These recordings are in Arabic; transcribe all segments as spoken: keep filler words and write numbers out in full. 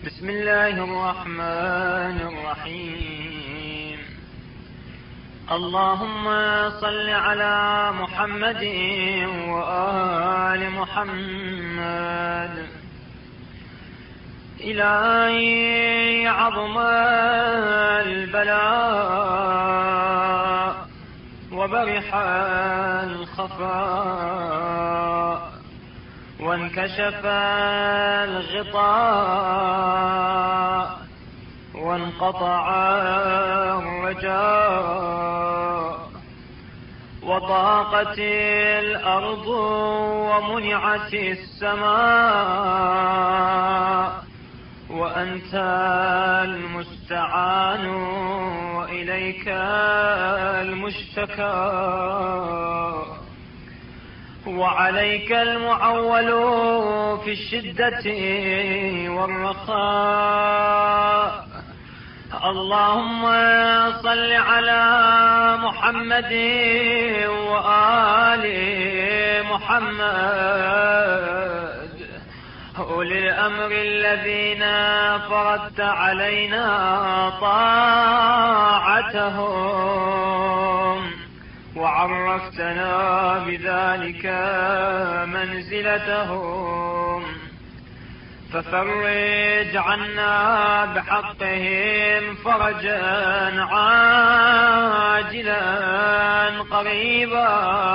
بسم الله الرحمن الرحيم. اللهم صل على محمد وآل محمد. إلهي عظم البلاء وبرح الخفاء وانكشف الغطاء وانقطع الرجاء وضاقت الأرض ومنعت السماء وأنت المستعان وإليك المشتكى وعليك المعول في الشدة والرخاء. اللهم صل على محمد وآل محمد أولي الأمر الذين فرضت علينا طاعتهم وعرفتنا بذلك منزلتهم، ففرج عنا بحقهم فرجا عاجلا قريبا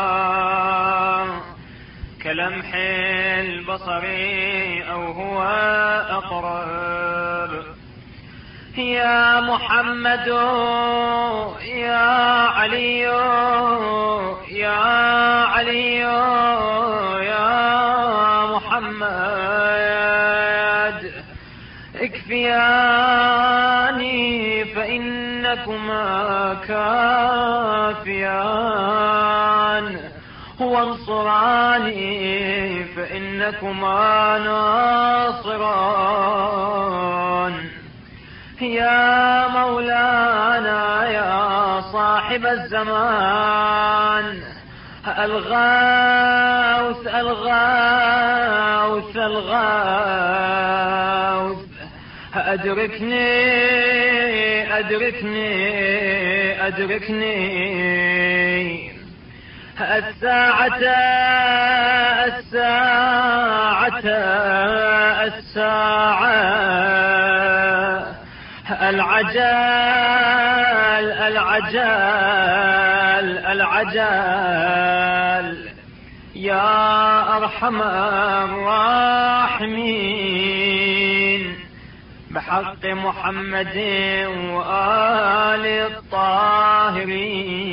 كلمح البصر أو هو أقرب. يا محمد يا علي يا علي يا محمد اكفياني فإنكما كافيان وانصراني فإنكما ناصران. يا مولانا يا صاحب الزمان الغوث الغوث الغوث أدركني أدركني أدركني الساعة الساعة الساعة العجل العجل العجل يا أرحم الراحمين بحق محمد وآل الطاهرين.